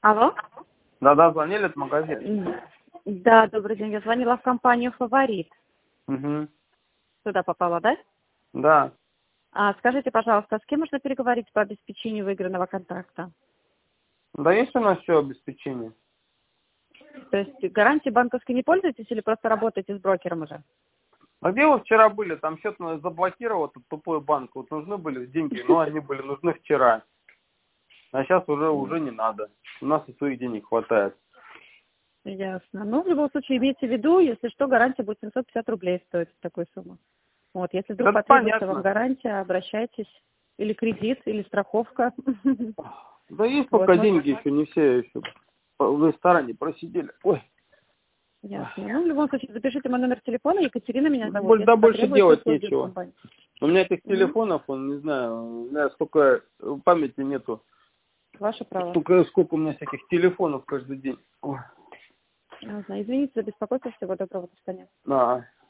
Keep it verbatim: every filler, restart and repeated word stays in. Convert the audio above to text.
Алло? Да-да, звонили от магазина. Да, добрый день. Я звонила в компанию «Фаворит». Угу. Туда попала, да? Да. А, скажите, пожалуйста, с кем можно переговорить по обеспечению выигранного контракта? Да есть у нас все обеспечение. То есть гарантией банковской не пользуетесь или просто работаете с брокером уже? А где вы вчера были? Там счет заблокировал этот тупой банк. Вот нужны были деньги, но они были нужны вчера. А сейчас уже уже не надо. У нас и своих денег хватает. Ясно. Ну, в любом случае, имейте в виду, если что, гарантия будет семьсот пятьдесят рублей стоить такой суммы. Вот, если вдруг Это потребуется вам понятно. гарантия, обращайтесь. Или кредит, или страховка. Да есть Вот, пока может, деньги еще, не все еще в ресторане просидели. Ой. ясно. Ну, в любом случае, запишите мой номер телефона. Екатерина меня зовут. Боль- Да Если больше потребуется делать услуги в нечего. компании. У меня этих Мгм. телефонов, он не знаю, у меня столько памяти нету. Ваше право. Столько, сколько у меня всяких телефонов каждый день. Ой. Ясно. Извините за беспокойство. Всего доброго. До свидания. А.